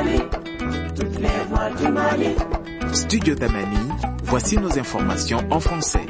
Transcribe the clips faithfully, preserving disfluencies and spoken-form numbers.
Mali, toutes les voix du Mali. Studio Tamani, voici nos informations en français.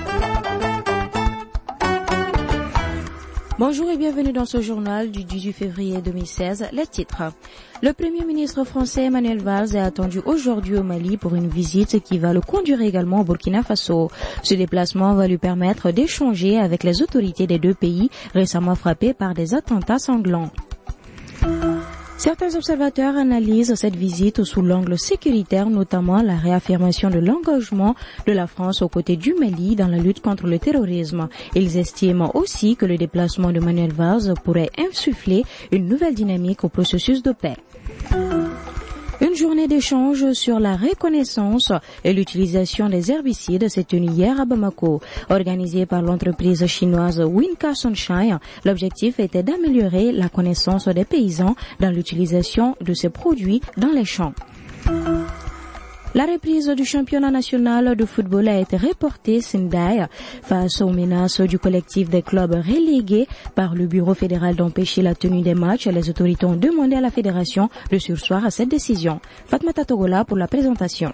Bonjour et bienvenue dans ce journal du dix-huit février deux mille seize. Les titres. Le Premier ministre français Manuel Valls est attendu aujourd'hui au Mali pour une visite qui va le conduire également au Burkina Faso. Ce déplacement va lui permettre d'échanger avec les autorités des deux pays récemment frappés par des attentats sanglants. Certains observateurs analysent cette visite sous l'angle sécuritaire, notamment la réaffirmation de l'engagement de la France aux côtés du Mali dans la lutte contre le terrorisme. Ils estiment aussi que le déplacement de Manuel Valls pourrait insuffler une nouvelle dynamique au processus de paix. Une journée d'échange sur la reconnaissance et l'utilisation des herbicides s'est tenue hier à Bamako. Organisée par l'entreprise chinoise Winca Sunshine, l'objectif était d'améliorer la connaissance des paysans dans l'utilisation de ces produits dans les champs. La reprise du championnat national de football a été reportée Sendai face aux menaces du collectif des clubs relégués par le Bureau fédéral d'empêcher la tenue des matchs. Les autorités ont demandé à la fédération de surseoir à cette décision. Fatmata Togola pour la présentation.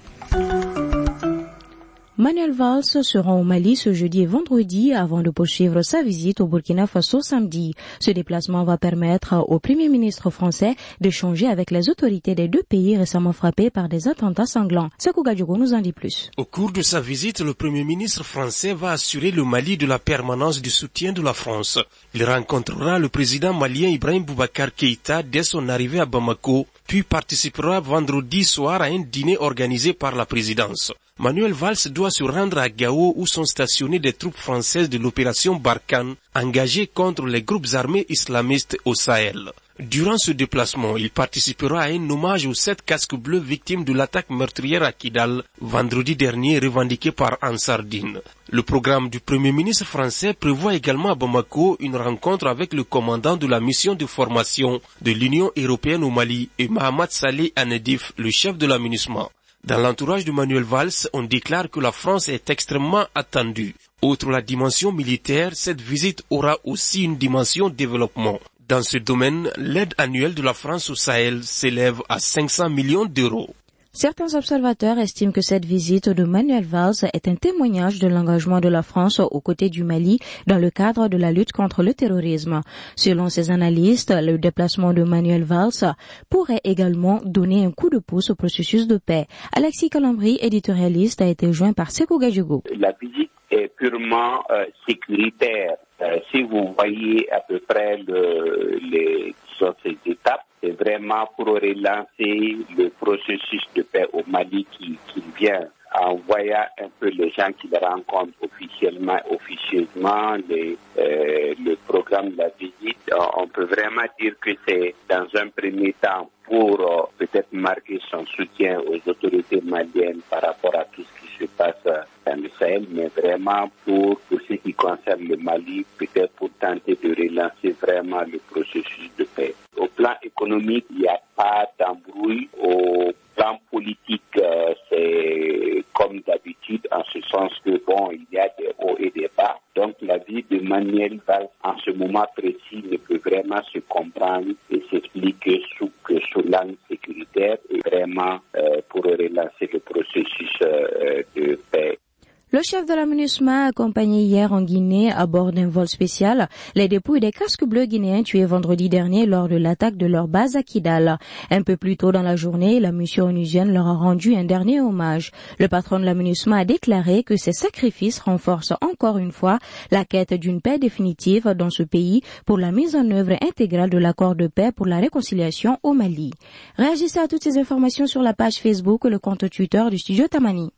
Manuel Valls sera au Mali ce jeudi et vendredi avant de poursuivre sa visite au Burkina Faso samedi. Ce déplacement va permettre au Premier ministre français d'échanger avec les autorités des deux pays récemment frappés par des attentats sanglants. Sekou Gadjogo nous en dit plus. Au cours de sa visite, le Premier ministre français va assurer le Mali de la permanence du soutien de la France. Il rencontrera le président malien Ibrahim Boubacar Keïta dès son arrivée à Bamako, puis participera vendredi soir à un dîner organisé par la présidence. Manuel Valls doit se rendre à Gao où sont stationnées des troupes françaises de l'opération Barkhane engagées contre les groupes armés islamistes au Sahel. Durant ce déplacement, il participera à un hommage aux sept casques bleus victimes de l'attaque meurtrière à Kidal vendredi dernier revendiquée par Ansar Dine. Le programme du Premier ministre français prévoit également à Bamako une rencontre avec le commandant de la mission de formation de l'Union européenne au Mali et Mahamat Saleh Anedif, le chef de la MINUSMA. Dans l'entourage de Manuel Valls, on déclare que la France est extrêmement attendue. Outre la dimension militaire, cette visite aura aussi une dimension développement. Dans ce domaine, l'aide annuelle de la France au Sahel s'élève à cinq cents millions d'euros. Certains observateurs estiment que cette visite de Manuel Valls est un témoignage de l'engagement de la France aux côtés du Mali dans le cadre de la lutte contre le terrorisme. Selon ces analystes, le déplacement de Manuel Valls pourrait également donner un coup de pouce au processus de paix. Alexis Calambri, éditorialiste, a été joint par Sekou Gadjogo. La visite est purement euh, sécuritaire. Euh, si vous voyez à peu près le, les, sur ces étapes, c'est vraiment pour relancer le processus de paix au Mali qui, qui vient en voyant un peu les gens qui le rencontrent officiellement, officieusement, les, euh, le programme de la visite. On peut vraiment dire que c'est dans un premier temps pour euh, peut-être marquer son soutien aux autorités maliennes par rapport à tout ce qui se passe dans le Sahel, mais vraiment pour, pour ce qui concerne le Mali, peut-être pour tenter de relancer vraiment le processus de paix. Au plan économique, il n'y a pas d'embrouille. Au plan politique, euh, c'est comme d'habitude, en ce sens que, bon, il y a des hauts et des bas. Donc, la vie de Manuel Valls, en ce moment précis, ne peut vraiment se comprendre et s'expliquer sous, que sous l'angle sécuritaire et vraiment euh, pour relancer le processus euh, de paix. Le chef de la MINUSMA a accompagné hier en Guinée à bord d'un vol spécial les dépouilles des casques bleus guinéens tués vendredi dernier lors de l'attaque de leur base à Kidal. Un peu plus tôt dans la journée, la mission onusienne leur a rendu un dernier hommage. Le patron de la MINUSMA a déclaré que ces sacrifices renforcent encore une fois la quête d'une paix définitive dans ce pays pour la mise en œuvre intégrale de l'accord de paix pour la réconciliation au Mali. Réagissez à toutes ces informations sur la page Facebook et le compte Twitter du Studio Tamani.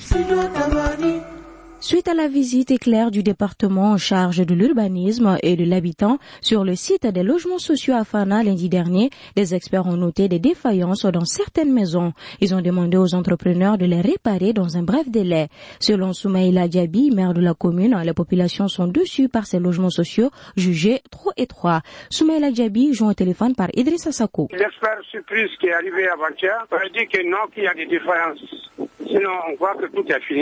Suite à la visite éclair du département en charge de l'urbanisme et de l'habitant sur le site des logements sociaux à Fana lundi dernier, des experts ont noté des défaillances dans certaines maisons. Ils ont demandé aux entrepreneurs de les réparer dans un bref délai. Selon Soumaïla Diaby, maire de la commune, les populations sont déçues par ces logements sociaux jugés trop étroits. Soumaïla Diaby joue au téléphone par Idrissa Sakou. L'expert surprise qui est arrivé avant-hier dit que non, qu'il y a des défaillances. Sinon, on voit que tout est fini.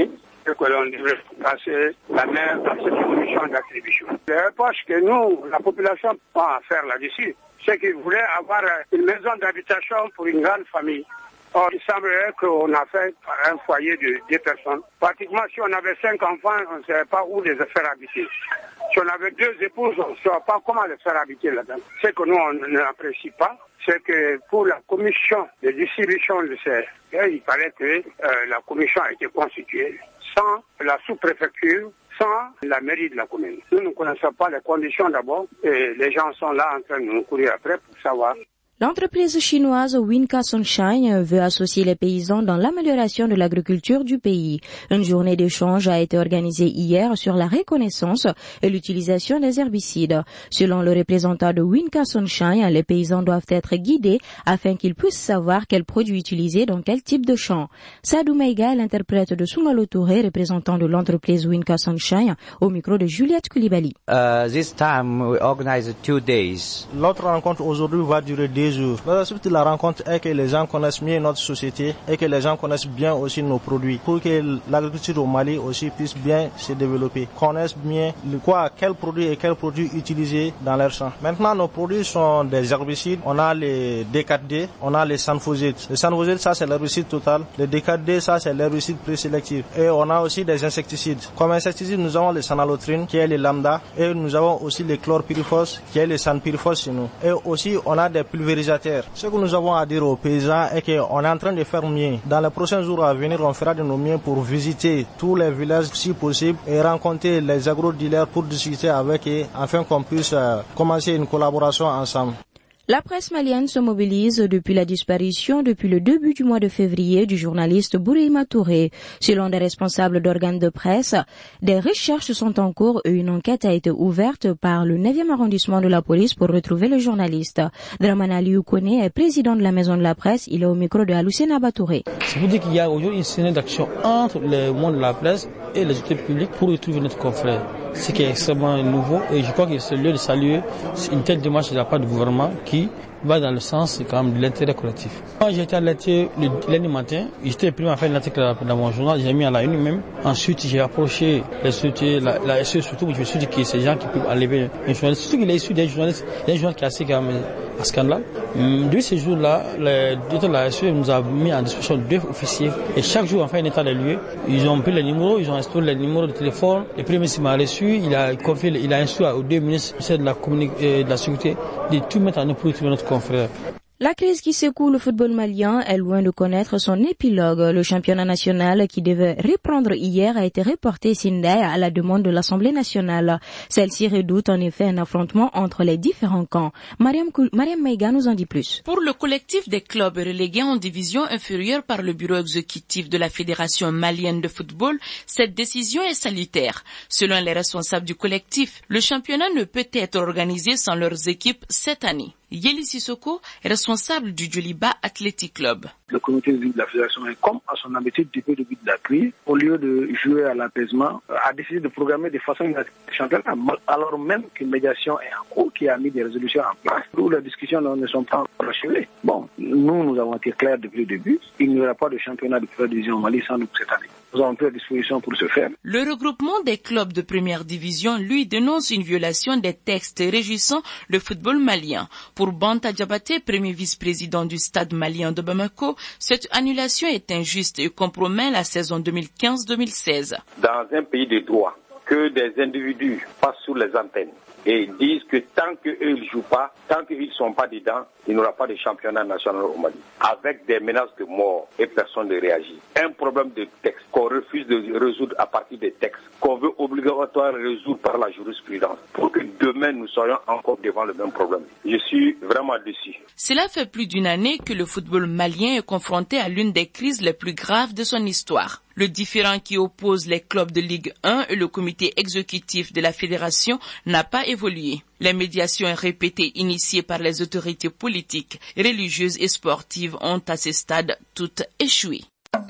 et que l'on devrait passer la main à cette commission d'attribution. Les reproches que nous, la population, a à faire là-dessus, c'est qu'ils voulaient avoir une maison d'habitation pour une grande famille. Or, il semblerait qu'on a fait un foyer de deux personnes. Pratiquement, si on avait cinq enfants, on ne savait pas où les faire habiter. Si on avait deux épouses, on ne savait pas comment les faire habiter là-dedans. Ce que nous, on n'apprécie pas, c'est que pour la commission de distribution de ces... Il paraît que euh, la commission a été constituée sans la sous-préfecture, sans la mairie de la commune. Nous ne connaissons pas les conditions d'abord et les gens sont là en train de nous courir après pour savoir. L'entreprise chinoise Winca Sunshine veut associer les paysans dans l'amélioration de l'agriculture du pays. Une journée d'échange a été organisée hier sur la reconnaissance et l'utilisation des herbicides. Selon le représentant de Winca Sunshine, les paysans doivent être guidés afin qu'ils puissent savoir quels produits utiliser dans quel type de champ. Sadou Meiga est l'interprète de Sungalo Touré, représentant de l'entreprise Winca Sunshine, au micro de Juliette Koulibaly. Uh, this time we organize two days. L'autre rencontre aujourd'hui va durer deux jours. La suite de la rencontre est que les gens connaissent mieux notre société et que les gens connaissent bien aussi nos produits pour que l'agriculture au Mali aussi puisse bien se développer, connaissent bien quoi, quels produits et quels produits utiliser dans leurs champs. Maintenant, nos produits sont des herbicides. On a les D quatre D, on a les sanfosides. Les sanfosides, ça c'est l'herbicide total. Les D quatre D, ça c'est l'herbicide présélectif. Et on a aussi des insecticides. Comme insecticides, nous avons les sanalotrine qui est les lambda et nous avons aussi les chlorpyrifos qui est les sanpyrifos chez nous. Et aussi, on a des pulvérisateurs. Ce que nous avons à dire aux paysans est qu'on est en train de faire mieux. Dans les prochains jours à venir, on fera de nos mieux pour visiter tous les villages si possible et rencontrer les agro-dealers pour discuter avec eux afin qu'on puisse commencer une collaboration ensemble. La presse malienne se mobilise depuis la disparition depuis le début du mois de février du journaliste Bourima Touré. Selon des responsables d'organes de presse, des recherches sont en cours et une enquête a été ouverte par le neuvième arrondissement de la police pour retrouver le journaliste. Dramana Liukone est président de la maison de la presse. Il est au micro de Alucena Batouré. C'est pour dire qu'il y a aujourd'hui une scène d'action entre le monde de la presse et les autorités publiques pour retrouver notre confrère. Ce qui est extrêmement nouveau et je crois que c'est le lieu de saluer une telle démarche de la part du gouvernement qui va dans le sens quand même de l'intérêt collectif. Moi j'ai été alerté le lundi matin, j'étais le premier à faire un article dans mon journal, j'ai mis à la une même. Ensuite j'ai approché les sociétés, la, la S E surtout, je me suis dit que c'est des gens qui peuvent enlever un journaliste, surtout qu'il est issu des journalistes, il y a un journal qui est assez quand même à scandale. Depuis ces jours-là, le directeur de la S E nous a mis en disposition deux officiers et chaque jour on fait un état des lieux. Ils ont pris les numéros, ils ont installé les numéros de téléphone. Le premier ministre m'a reçu, il a confié, il a instruit aux deux ministres de la, euh, de la sécurité de tout mettre en œuvre pour retrouver notre confrère. La crise qui secoue le football malien est loin de connaître son épilogue. Le championnat national qui devait reprendre hier a été reporté Sindai à la demande de l'Assemblée nationale. Celle-ci redoute en effet un affrontement entre les différents camps. Mariam, Mariam Meiga nous en dit plus. Pour le collectif des clubs relégués en division inférieure par le bureau exécutif de la Fédération malienne de football, cette décision est salutaire. Selon les responsables du collectif, le championnat ne peut être organisé sans leurs équipes cette année. Yeli Sissoko est responsable du Djoliba Athletic Club. Le comité de la fédération, comme à son habitude depuis le début de la crise, au lieu de jouer à l'apaisement, a décidé de programmer de façon inattendue le championnat, alors même qu'une médiation est en cours, qui a mis des résolutions en place, où les discussions ne sont pas encore achevées. Bon, nous, nous avons été clairs depuis le début, il n'y aura pas de championnat de première division au Mali sans nous cette année. Nous avons pris la disposition pour ce faire. Le regroupement des clubs de première division, lui, dénonce une violation des textes régissant le football malien. Pour Banta Diabaté, premier vice-président du stade malien de Bamako, cette annulation est injuste et compromet la saison deux mille quinze deux mille seize. Dans un pays de droit, que des individus passent sous les antennes et disent que tant qu'eux ils ne jouent pas, tant qu'ils ne sont pas dedans, il n'y aura pas de championnat national au Mali. Avec des menaces de mort et personne ne réagit. Un problème de texte qu'on refuse de résoudre à partir des textes, qu'on veut obligatoirement résoudre par la jurisprudence, pour que demain nous soyons encore devant le même problème. Je suis vraiment déçu. Cela fait plus d'une année que le football malien est confronté à l'une des crises les plus graves de son histoire. Le différend qui oppose les clubs de Ligue un et le comité exécutif de la fédération n'a pas évolué. Les médiations répétées initiées par les autorités politiques, religieuses et sportives ont à ce stade toutes échoué.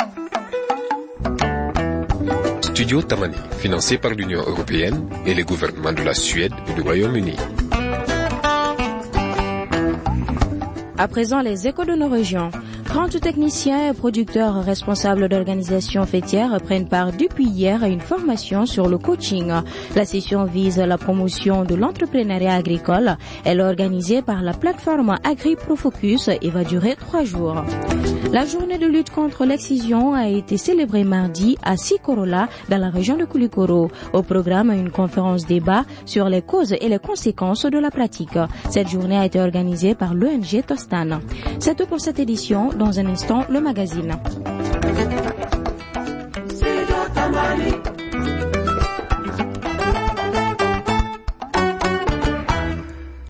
Studio Tamani, financé par l'Union européenne et les gouvernements de la Suède et du Royaume-Uni. À présent, les échos de nos régions. trente techniciens et producteurs responsables d'organisations fêtières prennent part depuis hier à une formation sur le coaching. La session vise la promotion de l'entrepreneuriat agricole. Elle est organisée par la plateforme AgriProFocus et va durer trois jours. La journée de lutte contre l'excision a été célébrée mardi à Sikorola dans la région de Koulikoro. Au programme, une conférence débat sur les causes et les conséquences de la pratique. Cette journée a été organisée par l'O N G Tostan. C'est tout pour cette édition. Dans un instant, le magazine.